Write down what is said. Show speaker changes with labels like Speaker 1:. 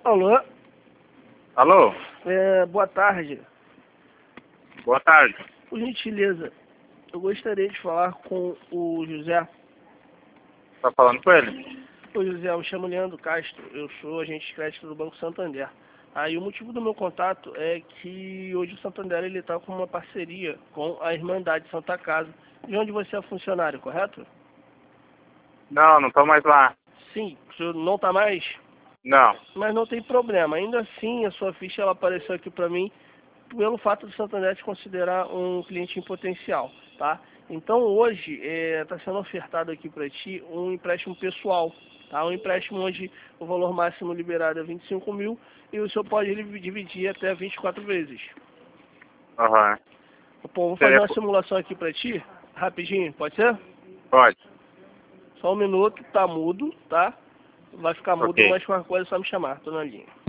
Speaker 1: Alô?
Speaker 2: Alô?
Speaker 1: Boa tarde.
Speaker 2: Boa tarde.
Speaker 1: Por gentileza, eu gostaria de falar com o José.
Speaker 2: Tá falando com ele?
Speaker 1: Oi, José, eu me chamo Leandro Castro, eu sou agente de crédito do Banco Santander. E o motivo do meu contato é que hoje o Santander está com uma parceria com a Irmandade Santa Casa, de onde você é funcionário, correto?
Speaker 2: Não tô mais lá.
Speaker 1: Sim, o senhor não está mais?
Speaker 2: Não.
Speaker 1: Mas não tem problema, ainda assim a sua ficha ela apareceu aqui para mim pelo fato do Santander te considerar um cliente em potencial, tá? Então hoje está sendo ofertado aqui para ti um empréstimo pessoal, tá? Um empréstimo onde o valor máximo liberado é 25 mil e o senhor pode dividir até 24 vezes.
Speaker 2: Aham.
Speaker 1: Pô, vou fazer uma simulação aqui para ti, rapidinho, pode ser?
Speaker 2: Pode.
Speaker 1: Só um minuto, tá mudo, tá? Vai ficar mudo,
Speaker 2: Ok.
Speaker 1: mas qualquer coisa é só me chamar, tô na linha.